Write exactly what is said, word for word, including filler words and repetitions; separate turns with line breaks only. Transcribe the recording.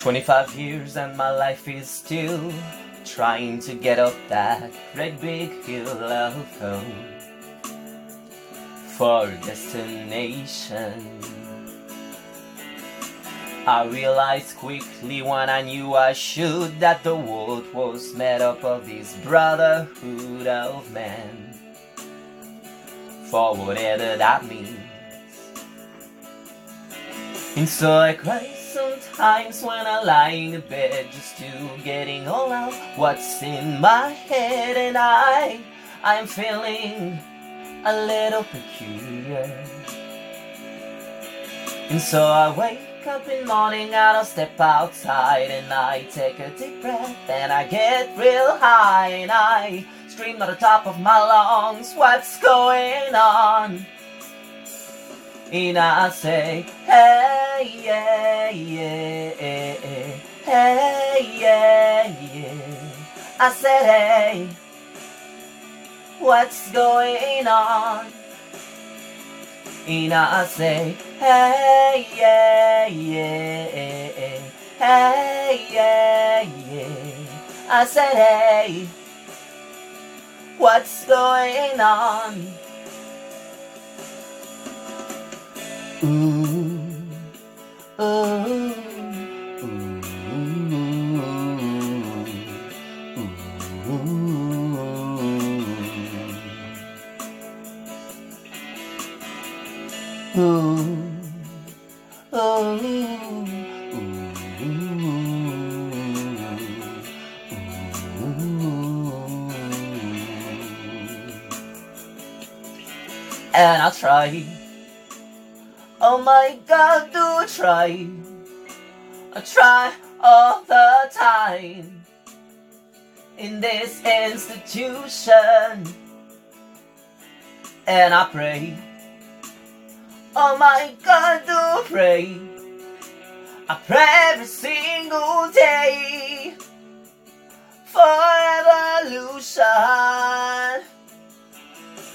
Twenty-five years and my life is still trying to get up that great big hill of home for destination. I realized quickly when I knew I should that the world was made up of this brotherhood of men, for whatever that means. And so I cry sometimes when I lie in the bed, just to getting all out what's in my head. And I, I'm feeling a little peculiar. And so I wake up in the morning and I'll step outside and I take a deep breath and I get real high and I scream at the top of my lungs, what's going on? And I say, hey, yeah, yeah, yeah, hey, yeah, yeah. I said, hey, what's going on? And I say, hey, yeah, yeah, hey, yeah, yeah. I said, hey, what's going on? Ooh, ooh, ooh, ooh, ooh, and I'll try. Oh my God, do I try? I try all the time in this institution, and I pray. Oh my God, do I pray? I pray every single day for evolution.